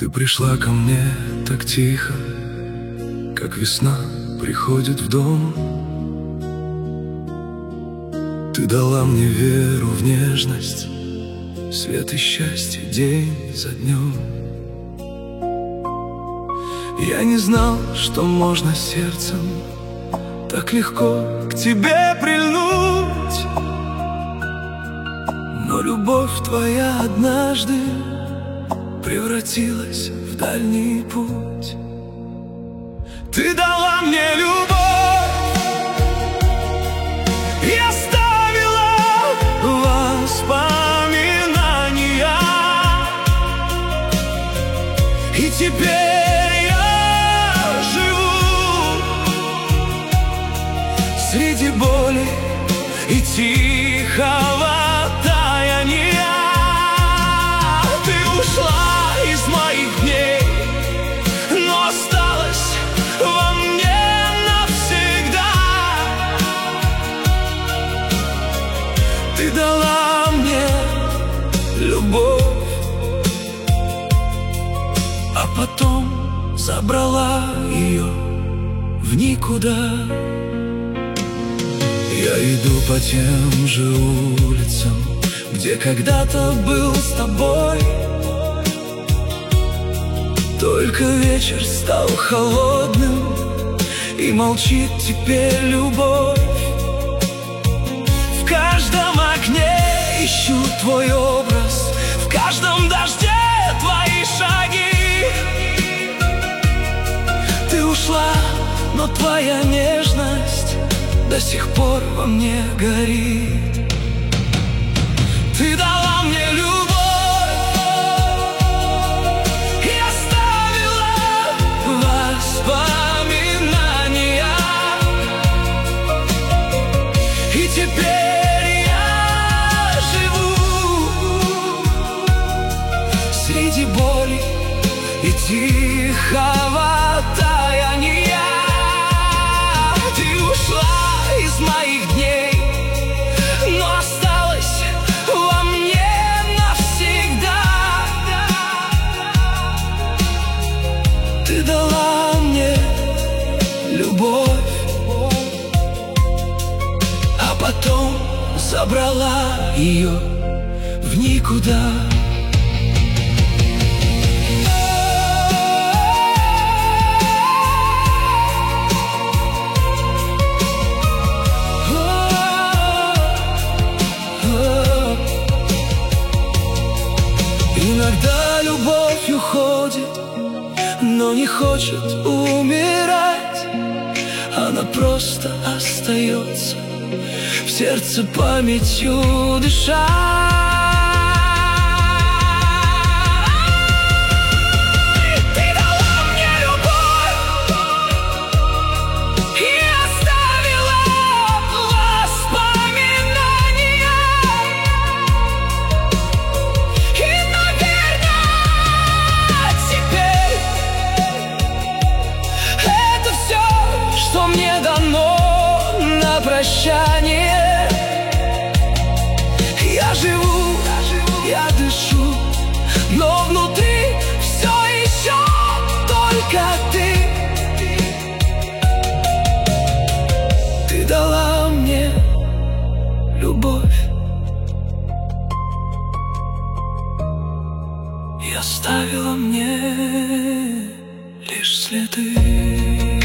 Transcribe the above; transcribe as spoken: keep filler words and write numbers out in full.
Ты пришла ко мне так тихо, как весна приходит в дом. Ты дала мне веру в нежность, свет и счастье день за днем. Я не знал, что можно сердцем так легко к тебе прильнуть, но любовь твоя однажды превратилась в дальний путь. Ты дала мне любовь и оставила воспоминания, и теперь я живу среди боли и тихого таяния. Ты ушла из моих дней, но осталась во мне навсегда. Ты дала мне любовь, а потом забрала ее в никуда. Я иду по тем же улицам, где когда-то был с тобой. Только вечер стал холодным, и молчит теперь любовь. В каждом окне ищу твой образ, в каждом дожде твои шаги. Ты ушла, но твоя нежность до сих пор во мне горит. Ты дала мне любовь и оставила воспоминания, и теперь я живу среди боли и тихого таяния. Ты ушла из моих дней, но осталась во мне навсегда. Ты дала мне любовь, а потом забрала ее в никуда. Иногда любовь уходит, но не хочет умирать. Она просто остается в сердце памятью дыша. Мне дано на прощание. Я живу, я дышу, но внутри все еще только ты. Ты дала мне любовь и оставила мне лишь следы.